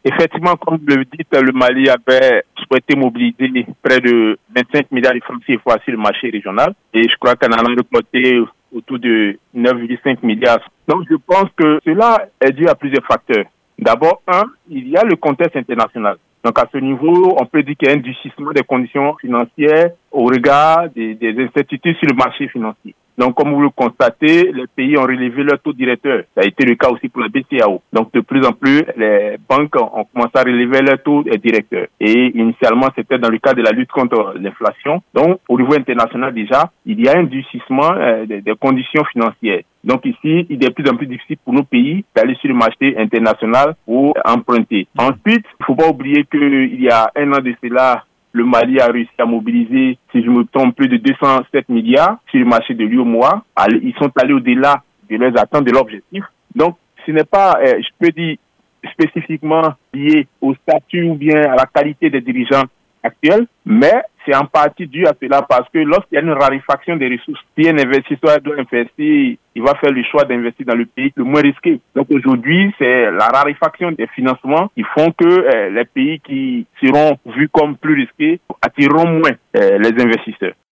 Effectivement, comme vous le dites, le Mali avait souhaité mobiliser près de 25 milliards de francs CFA sur le marché régional et je crois qu'en allant récolter autour de 9,5 milliards. Donc je pense que cela est dû à plusieurs facteurs. D'abord, il y a le contexte international. Donc à ce niveau, on peut dire qu'il y a un durcissement des conditions financières au regard des incertitudes sur le marché financier. Donc, comme vous le constatez, les pays ont relevé leur taux directeur. Ça a été le cas aussi pour la BCEAO. Donc, de plus en plus, les banques ont commencé à relever leur taux directeur. Et initialement, c'était dans le cadre de la lutte contre l'inflation. Donc, au niveau international déjà, il y a un durcissement des conditions financières. Donc ici, il est de plus en plus difficile pour nos pays d'aller sur le marché international pour emprunter. Ensuite, il ne faut pas oublier qu'il y a un an de cela, le Mali a réussi à mobiliser, si je me trompe, plus de 207 milliards sur le marché de l'UEMOA. Ils sont allés au-delà de leurs attentes, de l'objectif. Donc, ce n'est pas, je peux dire, spécifiquement lié au statut ou bien à la qualité des dirigeants actuels, mais c'est en partie dû à cela parce que lorsqu'il y a une raréfaction des ressources, si un investisseur doit investir, il va faire le choix d'investir dans le pays le moins risqué. Donc aujourd'hui, c'est la raréfaction des financements qui font que les pays qui seront vus comme plus risqués attireront moins les investisseurs.